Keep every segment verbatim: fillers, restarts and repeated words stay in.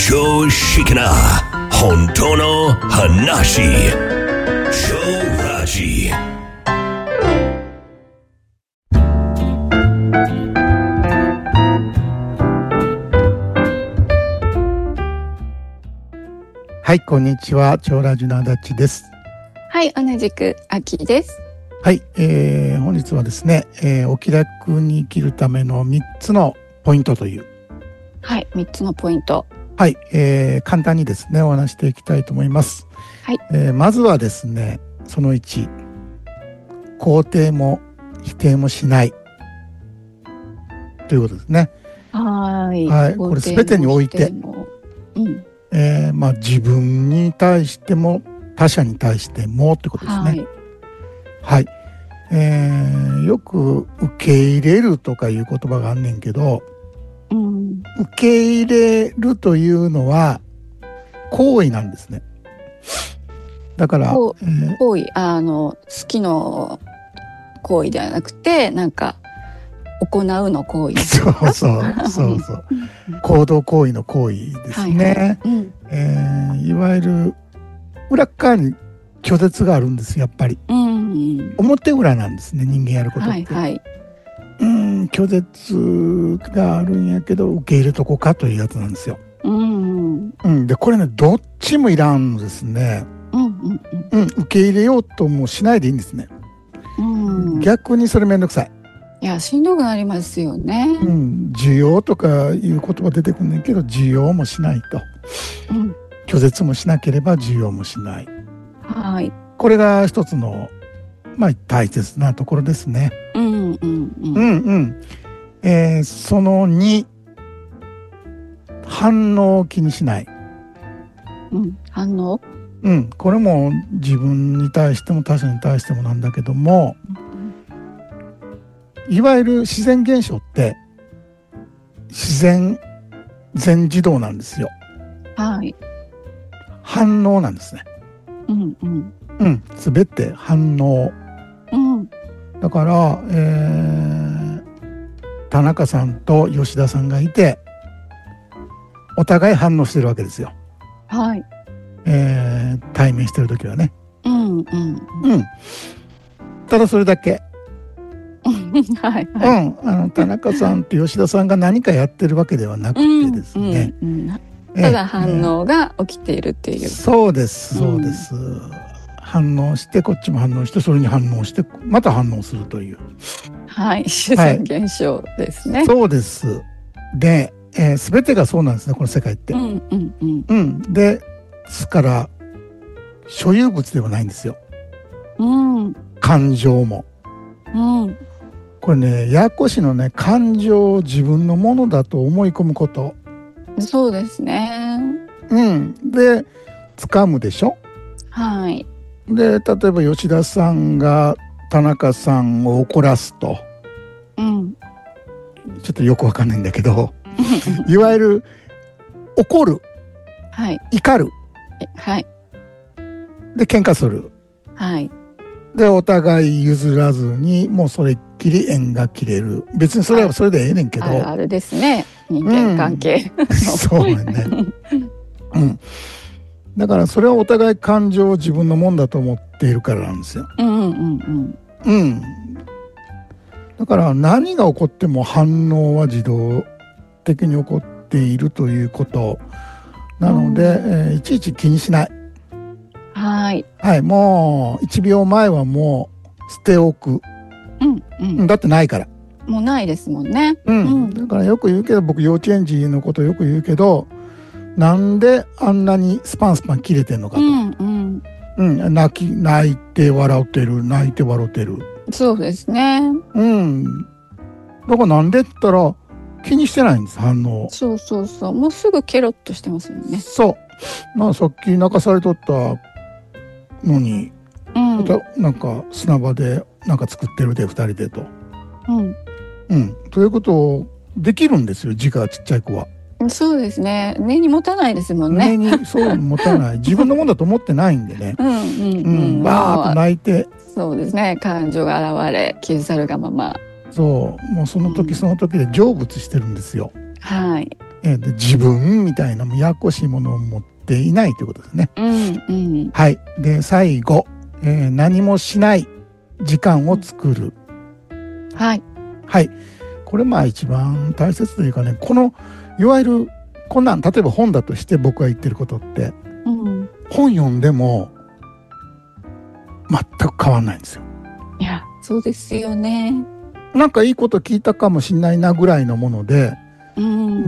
常識な本当の話。超ラジ。 はい、こんにちは。超ラジの足立です。 はい、同じくあきです。 はい、えー、本日はですね、えー、お気楽に生きるためのみっつのポイントという。 はい、みっつのポイント。 はい、えー、簡単にですね、お話していきたいと思います。 はい。 えー、まずはですね、そのいち、肯定も否定もしないということですね。 はい。 はい、これすべてにおいて、 うん、 えー、まあ自分に対しても他者に対してもということですね。はい。はい、えー、よく受け入れるとかいう言葉があんねんけど、うん、受け入れるというのは行為なんですね。だから、 えー、行為、あの好きの行為ではなくて、なんか行うの行為。 そうそうそうそう行動行為の行為ですね。はいはい、うん、えー、いわゆる裏側に拒絶があるんです。やっぱり、うんうん、表裏なんですね、人間やることって。はいはい、うん、拒絶があるんやけど受け入れとこうかというやつなんですよ。うんうん、でこれね、どっちもいらんのですね。うんうんうんうん、受け入れようともしないでいいんですね。うん、逆にそれめんどくさい。 いや、しんどくなりますよね。 うん、需要とかいう言葉出てくるんだけど、需要もしないと、うん、拒絶もしなければ需要もしない。はい。これが一つの、まあ、大切なところですね。うんうんうん。うんうん。えー、そのに、反応を気にしない。 うん、反応？ うん、これも自分に対しても他者に対してもなんだけども、うん、いわゆる自然現象って自然全自動なんですよ。はい。反応なんですね。うんうんうん、全て反応、うん、だから、えー、田中さんと吉田さんがいてお互い反応してるわけですよ。はい。えー、対面してる時はね。うんうんうん。ただそれだけ。はいはい。うん、あの田中さんと吉田さんが何かやってるわけではなくてですね。うんうんうん、 ただ反応が起きているっていう。えー、 そうですそうです。うん、反応してこっちも反応してそれに反応してまた反応するという。 はい、自然現象ですね。 はい、そうです。で、えー、全てがそうなんですね、この世界って。うんうんうん。うん、で。ですから所有物ではないんですよ。うん、感情も。うん、これね、ややこしいのね、感情を自分のものだと思い込むこと。 そうですね。 うん、で掴むでしょ。はい。で例えば吉田さんが田中さんを怒らすと、うん、ちょっとよくわかんないんだけどいわゆる怒る、はい、怒る、はい。で喧嘩する。はい。でお互い譲らずにもうそれっきり縁が切れる。別にそれはそれでええねんけど。はい、 あるあるですね。人間関係。 うん、そうやね。うん。だからそれはお互い感情を自分のもんだと思っているからなんですよ。うんうんうんうん。うん。だから何が起こっても反応は自動的に起こっているということ。なので、うん、えー、いちいち気にしない。はい。はい、もういちびょうまえはもう捨ておく。うんうん。だってないから。 もうないですもんね。 うん。うん、だからよく言うけど、僕幼稚園児のことよく言うけど、なんであんなにスパンスパン切れてんのかと。うんうんうん。泣き泣いて笑ってる、泣いて笑ってる。 そうですね。 うん。だからなんでって言ったら。気にしてないんです、反応。 そうそうそう、もうすぐケロッとしてますもんね。 そう、まあ、さっき泣かされとったのに、うん、またなんか砂場でなんか作ってるでふたりでと、うんうん、ということをできるんですよ、字がちっちゃい子は。 そうですね、根に持たないですもんね。 根にそう持たない自分のものだと思ってないんでね。うんうんうん、うん、バーッと泣いて、 そうですね、感情が現れ消え去るがまま。 そう、もうその時その時で成仏してるんですよ。 うん、はい。 えー、で自分みたいなややこしいものを持っていないということですね。 うんうん、 はい。で最後、えー、何もしない時間を作る。 はいはい。これまあ一番大切というかね、このいわゆるこんなん例えば本だとして僕が言ってることって、 うん、 本読んでも全く変わんないんですよ。 いやそうですよね。 なんかいいこと聞いたかもしれないなぐらいのもので、 うん、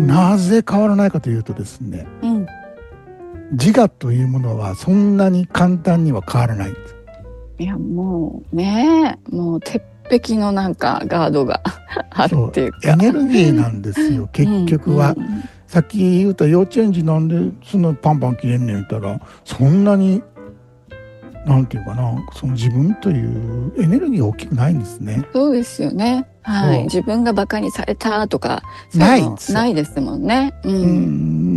なぜ変わらないかというとですね、 うん、 自我というものはそんなに簡単には変わらない。 いやもうね、もう鉄壁のなんかガードがあるっていうか、 エネルギーなんですよ結局は。うんうん、さっき言うた幼稚園児なんでそのパンパン切れんねん言ったら、そんなになんていうかな、その自分というエネルギーが大きくないんですね。 そうですよね。はい。自分がバカにされたとかないんですよ。 ないですもんね。うん。 うん、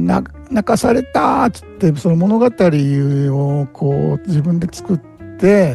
な泣かされたっつってその物語をこう自分で作って、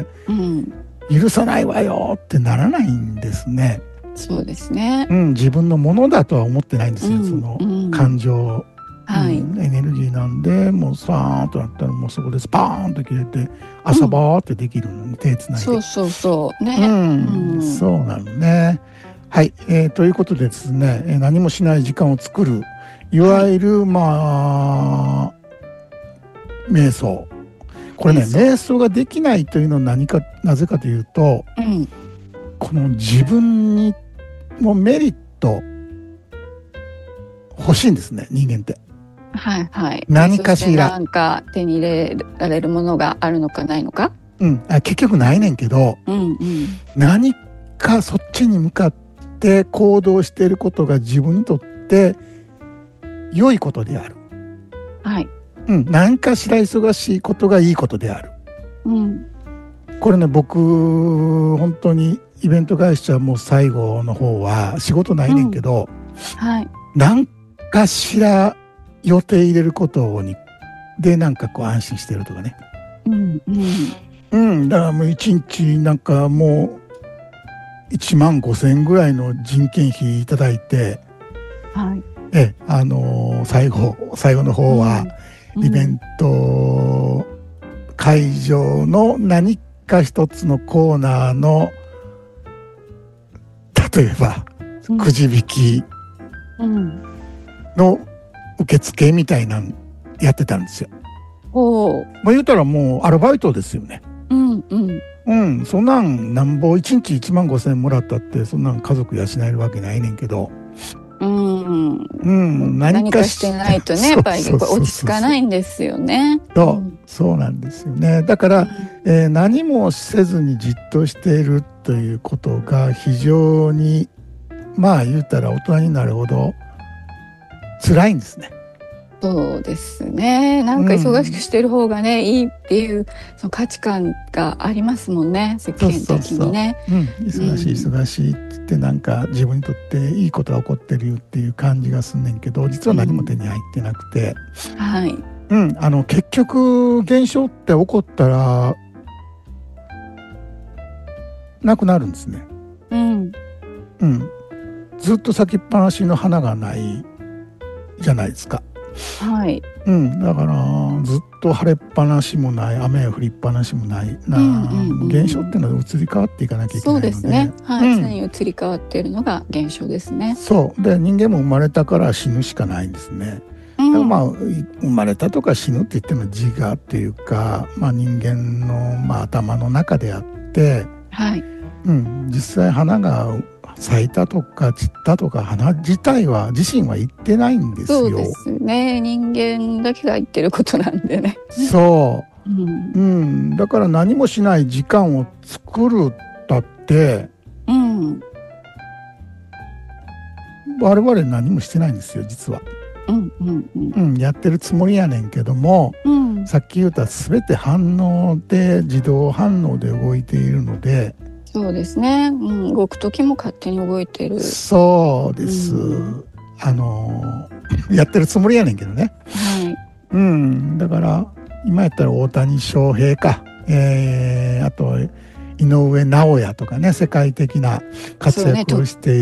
うん、 許さないわよってならないんですね。 そうですね。 うん、自分のものだとは思ってないんですよ。うん、その感情。 うんはい、 うん、エネルギーなんでもうスパーンとなったらもうそこでスパーンと切れて遊ぼうってできるのに、うん、手つないで。 そうそうそうね、 うんうん、そうなのね。はい、えー、ということでですね、えー、何もしない時間を作るいわゆる、はい、まあ瞑想。これね瞑想ができないというのは何かなぜかというと、 うん、 この自分にもメリット欲しいんですね人間って。 はいはい、 何かしらなんか手に入れられるものがあるのかないのか、 うん、あ結局ないねんけど、 うんうん、 何かそっちに向かって行動していることが自分にとって良いことである、 はい、 うん、何かしら忙しいことがいいことである、 うん、 これね僕本当にイベント会社も最後の方は仕事ないねんけど、 うんはい、 何かしら予定入れることにでなんかこう安心してるとかね、 うんうんうん、だからもう一日なんかもういちまんごせんえんぐらいの人件費いただいて、 はい、 えあのー、最後最後の方はイベント会場の何か一つのコーナーの例えばくじ引きの受付みたいなのやってたんですよ。 おまあ言うたらもうアルバイトですよね。 うんうんうん、そんなんなんぼいちにちいちまんごせんえんもらったってそんなん家族養えるわけないねんけど、 うん、 うん、 何かしてないとねやっぱり落ち着かないんですよね。 そう、うん、そうなんですよね。だから、うんえー、何もせずにじっとしているということが非常にまあ言うたら大人になるほど辛いんですね。 そうですね。なんか忙しくしてる方がね、うん、いいっていうその価値観がありますもんね世間的にね。 そうそうそう、うん、忙しい忙しいって言ってなんか自分にとっていいことが起こってるよっていう感じがすんねんけど実は何も手に入ってなくて、 うん、はい、 うん、あの結局現象って起こったらなくなるんですね。 うんうん、ずっと咲きっぱなしの花がないじゃないですか。 はい、 うん、だからずっと晴れっぱなしもない雨降りっぱなしもないな、うんうんうん、現象っていうのは移り変わっていかなきゃいけないのでそうですね、はい、うん、常に移り変わっているのが現象ですね。 そうで人間も生まれたから死ぬしかないんですね。だからまあ生まれたとか死ぬって言っても自我っていうか、まあ、人間の、まあ、頭の中であって、 はいうん、実際花が咲いたとか散ったとか花自体は自身は言ってないんですよ。 そうですね。人間だけが言ってることなんでね。 そう、 うんうん、だから何もしない時間を作るだって、 うん、 我々何もしてないんですよ実は。 うんうんうんうん、やってるつもりやねんけども、 うん、 さっき言った全て反応で自動反応で動いているので。 そうですね、うん、動く時も勝手に動いてる。 そうです、うん、あのやってるつもりやねんけどね、 はい、 うん、だから今やったら大谷翔平か、えー、あと井上尚弥とかね世界的な活躍をしている、ね、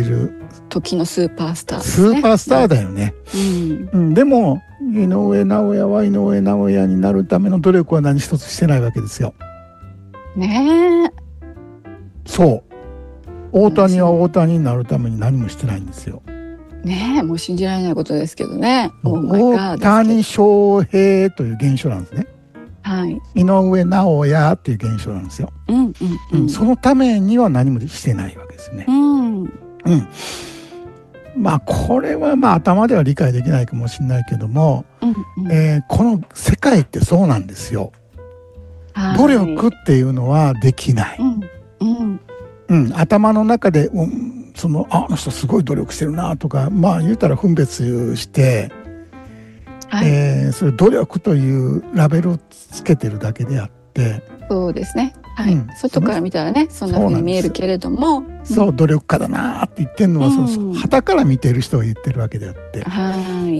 時のスーパースターですね。スーパースターだよね。うんうん、でも井上尚弥は井上尚弥になるための努力は何一つしてないわけですよ。 ねえ。 そう。大谷は大谷になるために何もしてないんですよ。 ねえ、もう信じられないことですけどね。 大谷翔平という現象なんですね。 はい。 井上尚弥っていう現象なんですよ。 うんうんうん。そのためには何もしてないわけですね。 うん。うん。 まあこれはまあ頭では理解できないかもしれないけども、うんうん、えー、この世界ってそうなんですよ。努力っていうのはできない。うんうんうん、頭の中で、うん、そのあの人すごい努力してるなとか、まあ言うたら分別して、はい、えー、それ努力というラベルをつけてるだけであって、 そうですね。はい、うん、外から見たらねそんな風に見えるけれども、 そう、うん、努力家だなって言ってるのは、うん、その傍から見てる人が言ってるわけであって、はい、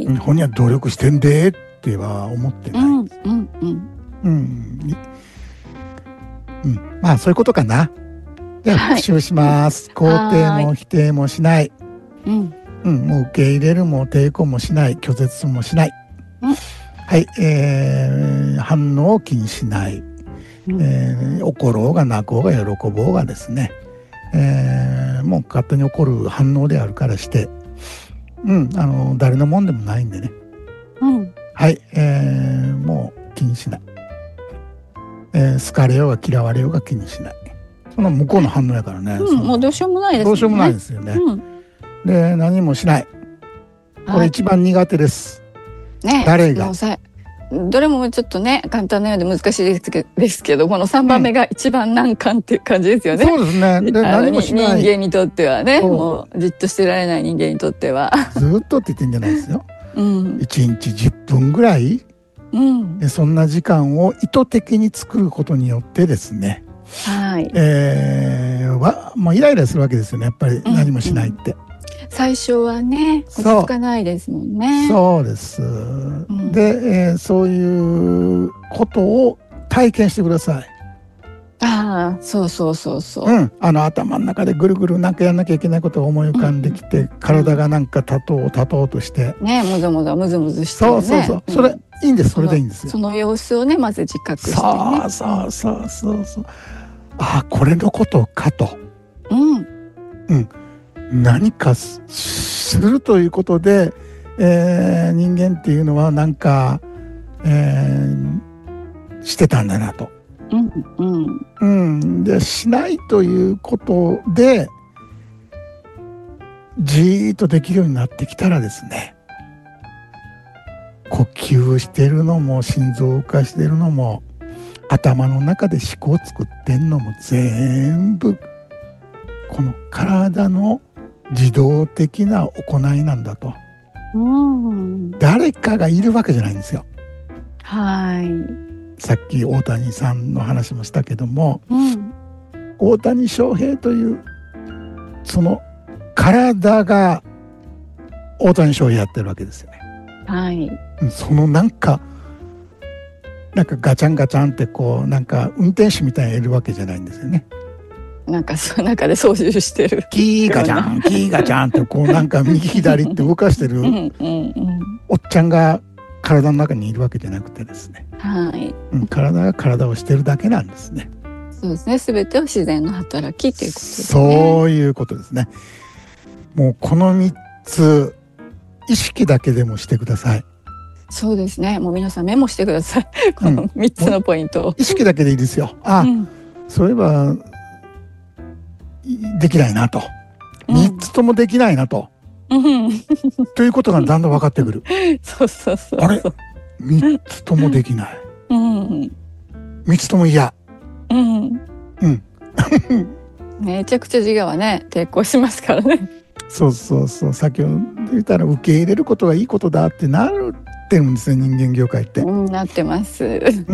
本人は努力してんでっては思ってない。うんうんうんうんうん、まあそういうことかな。じゃあ復習します。はい、肯定も否定もしない。うんうん、もう受け入れるも抵抗もしない。拒絶もしない。うん、はい、えー、反応を気にしない。うん、えー、怒ろうが泣こうが喜ぼうがですね、えー、もう勝手に起こる反応であるからして、うん、あの誰のもんでもないんでね。うん、はい、えー、もう気にしない。えー、好かれようが嫌われようが気にしない。その向こうの反応やからね。 うん、もうどうしようもないですよね。 どうしようもないですよね。うん、で、何もしない。これ一番苦手です。 ね、 誰が。 どれもちょっとね簡単なようで難しいですけど、ですけどこのさんばんめが一番難関っていう感じですよね。 そうですね。で何もしない。 人間にとってはね、もうじっとしてられない人間にとっては。 ずっとって言ってんじゃないですよ。うん、いちにちじゅっぷんぐらい、うん、でそんな時間を意図的に作ることによってですね、はい、えー、わもうイライラするわけですよね。やっぱり何もしないって。うんうん、 最初はね落ち着かないですもんね。 そうです、うん、で、えー、そういうことを体験してください。 ああ、そうそうそうそう、 うん、あの頭の中でぐるぐるなんかやんなきゃいけないことが思い浮かんできて、うん、体がなんか立とう立とうとしてね、もぞもぞむずむずして、ね、 そうそうそう、うん、それいいんです。それでいいんですよ。 その様子をねまず自覚してね。 そうそうそうそうそう、ああこれのことかと、うんうん、何かするということで、えー、人間っていうのはなんか、えー、してたんだなと、うんうんうん、でしないということでじーっとできるようになってきたらですね、呼吸してるのも心臓を動かしてるのも頭の中で思考を作ってんのも全部この体の自動的な行いなんだと、うん、誰かがいるわけじゃないんですよ。はい。さっき大谷さんの話もしたけども、うん、大谷翔平というその体が大谷翔平やってるわけですよね。はい。そのなんかなんかガチャンガチャンってこうなんか運転手みたいにいるわけじゃないんですよね。 なんかその中で操縦してるキーガチャンキーガチャンってこうなんか右左って動かしてるおっちゃんが体の中にいるわけじゃなくてですね、はい、うん、体が体をしてるだけなんですね。 そうですね。全ては自然の働きということですね。 そういうことですね。もうこのみっつ意識だけでもしてください。 そうですね。もう皆さんメモしてください。このみっつのポイントを、うん、 意識だけでいいですよ。あ、うん、そういえばできないなと、うん、みっつともできないなと、うん、ということがだんだん分かってくる。 そうそうそう。 あれみっつともできない、うん、みっつとも嫌、うんうん、 めちゃくちゃ自我はね抵抗しますからね。 そうそうそう、先ほど言ったら受け入れることがいいことだってなるってるんですね、人間業界って、うん、 なってます。 うん、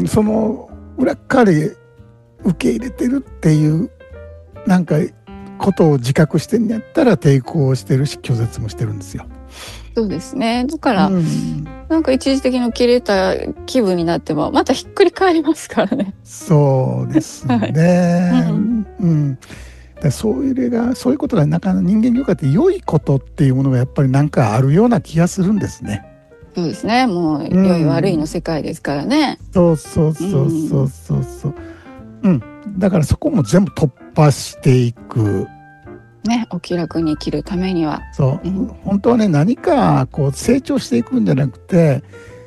その裏側で受け入れてるっていうなんかことを自覚してんやったら抵抗してるし拒絶もしてるんですよ。 そうですね。だから、うん、なんか一時的に切れた気分になってもまたひっくり返りますからね。 そうですね、はい、うんうん、 でそういうがそういうことがなかなか人間業界って良いことっていうものがやっぱりなんかあるような気がするんですね。 そうですね。もう良い悪いの世界ですからね。 そうそうそうそうそうそう。うん。だからそこも全部突破していく。 ね、お気楽に生きるためには。 そう。うん、本当はね、何かこう成長していくんじゃなくて、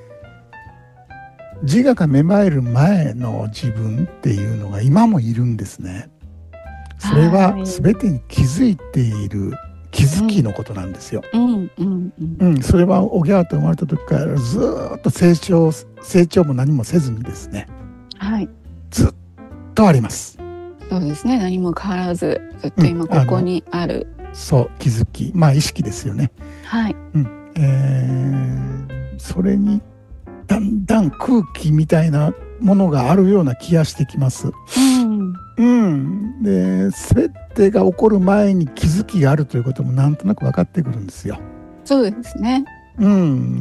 自我が芽生える前の自分っていうのが今もいるんですね。それは全てに気づいている気づきのことなんですよ。 うんうんうんうん、それはおぎゃーと生まれた時からずっと成長成長も何もせずにですね、 はい、 ずっとあります。 そうですね。何も変わらずずっと今ここにある、 うん、あそう気づき、まあ意識ですよね。 はい、 うんえー、それにだんだん空気みたいなものがあるような気がしてきます。 うんうん、で全てが起こる前に気づきがあるということもなんとなく分かってくるんですよ。 そうですね。 うん、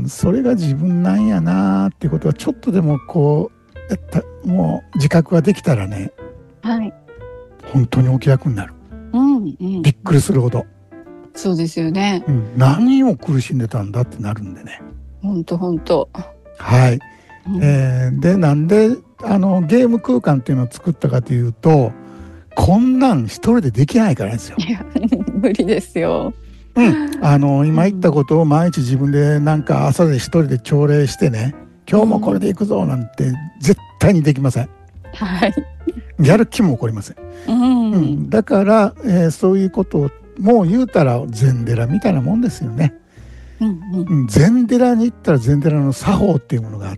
それが自分なんやなっていうことはちょっとでもこうやったもう自覚ができたらね、 はい、 本当にお気楽になる、 うんうん、びっくりするほど。 そうですよね、 うん、何を苦しんでたんだってなるんでね。 本当本当。 はい、 うんえー、でなんであのゲーム空間っていうのを作ったかというと、こんなん一人でできないからですよ。 いや無理ですよ。 うん、あの今言ったことを毎日自分でなんか朝で一人で朝礼してね、今日もこれでいくぞなんて絶対にできません。 はい。 やる気も起こりません。 うんうん、だから、えー、そういうことをもう言うたら禅寺みたいなもんですよね。 うんうん、 禅寺に行ったら禅寺の作法っていうものがあって、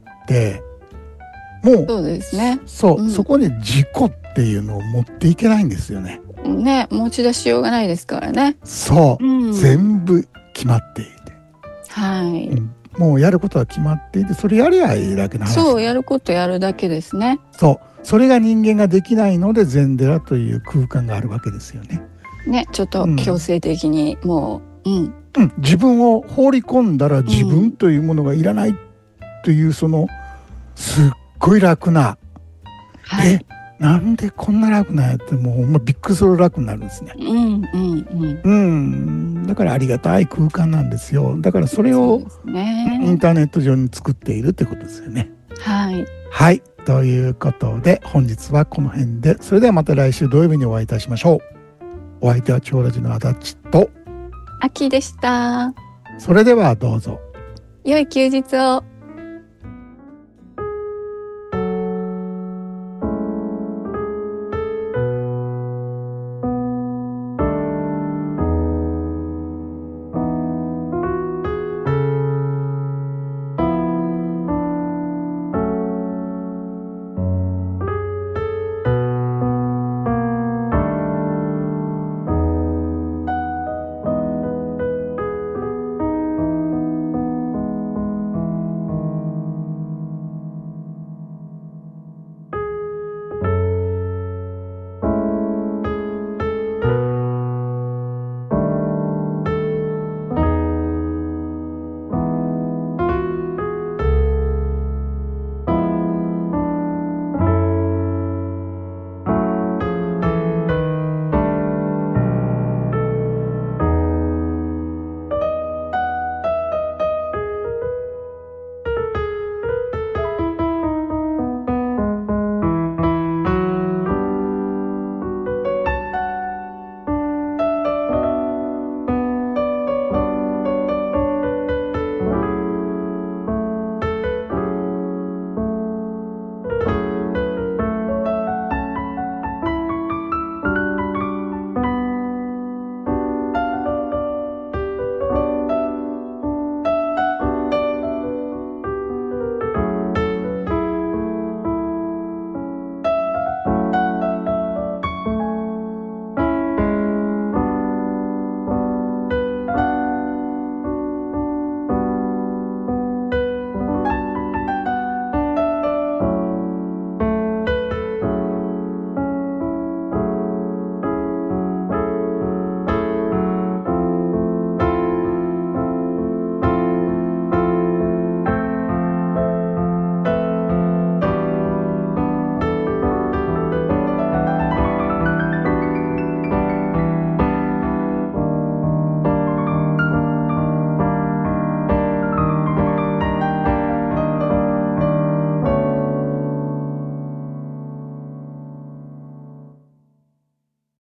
もうそうですね。 そう、 うん、 そこに自己っていうのを持っていけないんですよね。 ね、持ち出しようがないですからね。 そう、うん、全部決まっていて、 はい、 うん、もうやることは決まっていて、それやりゃいいだけの話。 そう、やることやるだけですね。 そう、それが人間ができないので禅寺という空間があるわけですよね。 ね、ちょっと強制的にもう、うんうん、自分を放り込んだら自分というものがいらないという、そのすっごい楽な、 はい、 えなんでこんな楽なんやって、もうほんまびっくりする楽になるんですね。 うんうんうん。 うん、だからありがたい空間なんですよ。だからそれをね、 インターネット上に作っているってことですよね。 はい。 はい、ということで本日はこの辺で、それではまた来週土曜日にお会いいたしましょう。お相手は超ラジの足立とあきでした。 それではどうぞ。 良い休日を。